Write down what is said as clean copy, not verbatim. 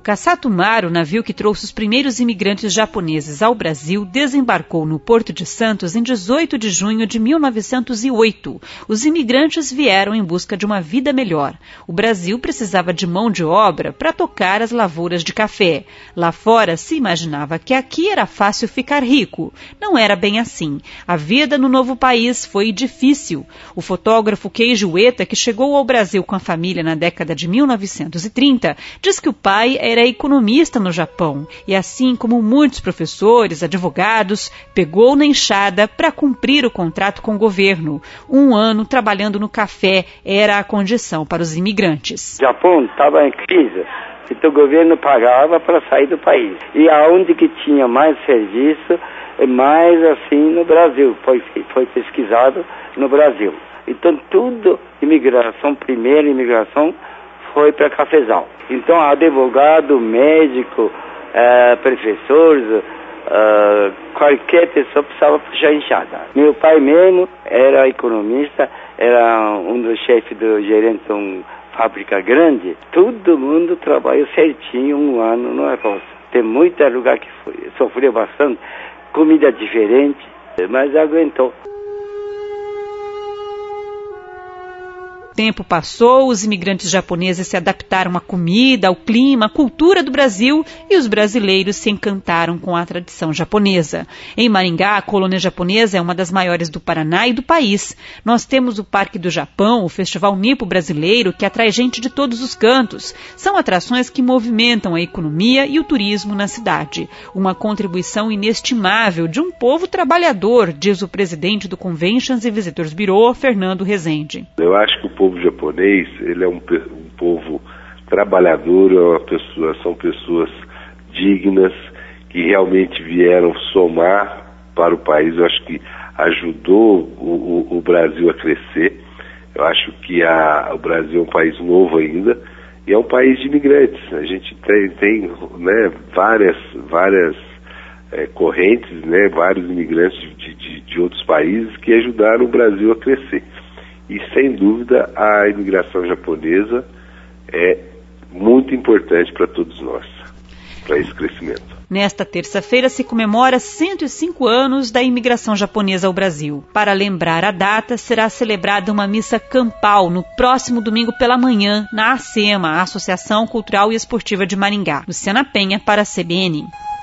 Kassato Maru, o navio que trouxe os primeiros imigrantes japoneses ao Brasil, desembarcou no Porto de Santos em 18 de junho de 1908. Os imigrantes vieram em busca de uma vida melhor. O Brasil precisava de mão de obra para tocar as lavouras de café. Lá fora se imaginava que aqui era fácil ficar rico. Não era bem assim. A vida no novo país foi difícil. O fotógrafo Keiji Ueta, que chegou ao Brasil com a família na década de 1930, diz que o pai era economista no Japão e, assim como muitos professores, advogados, pegou na enxada para cumprir o contrato com o governo. 1 ano trabalhando no café era a condição para os imigrantes. O Japão estava em crise, então o governo pagava para sair do país. E aonde que tinha mais serviço, mais assim no Brasil, foi pesquisado no Brasil. Então tudo, primeira imigração, foi para cafezal. Então advogado, médico, professores, qualquer pessoa precisava puxar enxada. Meu pai mesmo era economista, era um dos chefes do gerente de uma fábrica grande. Todo mundo trabalhou certinho 1 ano no negócio. Tem muito lugar que sofreu bastante, comida diferente, mas aguentou. O tempo passou, os imigrantes japoneses se adaptaram à comida, ao clima, à cultura do Brasil e os brasileiros se encantaram com a tradição japonesa. Em Maringá, a colônia japonesa é uma das maiores do Paraná e do país. Nós temos o Parque do Japão, o Festival Nipo Brasileiro, que atrai gente de todos os cantos. São atrações que movimentam a economia e o turismo na cidade. Uma contribuição inestimável de um povo trabalhador, diz o presidente do Conventions e Visitors Bureau, Fernando Rezende. Eu acho que o povo japonês, ele é um povo trabalhador, são pessoas dignas que realmente vieram somar para o país. Eu acho que ajudou o Brasil a crescer. Eu acho que o Brasil é um país novo ainda e é um país de imigrantes. A gente tem né, várias correntes, né, vários imigrantes de outros países que ajudaram o Brasil a crescer. E, sem dúvida, a imigração japonesa é muito importante para todos nós, para esse crescimento. Nesta terça-feira se comemora 105 anos da imigração japonesa ao Brasil. Para lembrar a data, será celebrada uma missa campal no próximo domingo pela manhã, na ACEMA, a Associação Cultural e Esportiva de Maringá. Luciana Penha, para a CBN.